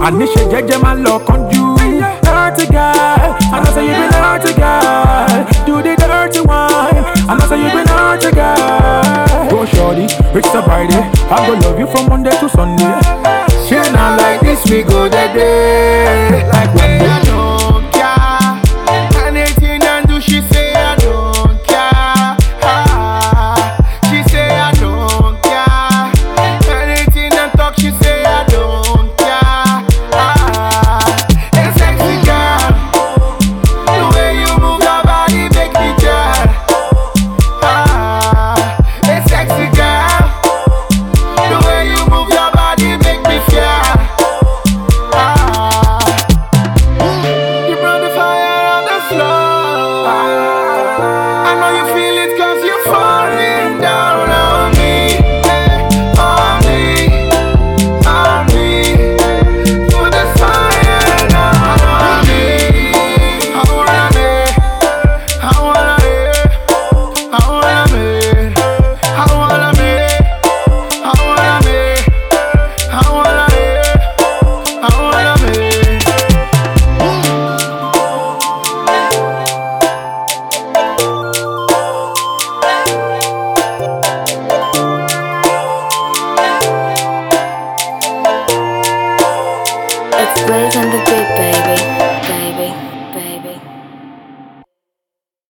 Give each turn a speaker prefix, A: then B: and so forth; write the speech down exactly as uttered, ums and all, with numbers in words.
A: And this shit jeje man lock on you. Dirty girl, I know say you been dirty girl. Do the dirty one, I know say you been dirty girl. Go shorty, it's a Friday. I go love you from Monday to Sunday. She not like this, we go the day. Like one day.
B: I don't care. Anything I do, she say I don't care. Ah, she say I don't care. Anything I talk, she say I don't care. Ah, a sexy girl, the way you move your body make me jealous. Ah, a sexy girl, the way you move your body make me fear. Ah, you brought the fire on the floor. I know you feel it 'cause you're falling down on me, eh, on me, on me. Put the fire down on me. I wanna be, I wanna be, I wanna be, I wanna be, I wanna be, I wanna be, I wanna be.
C: It's Blaze and the Big.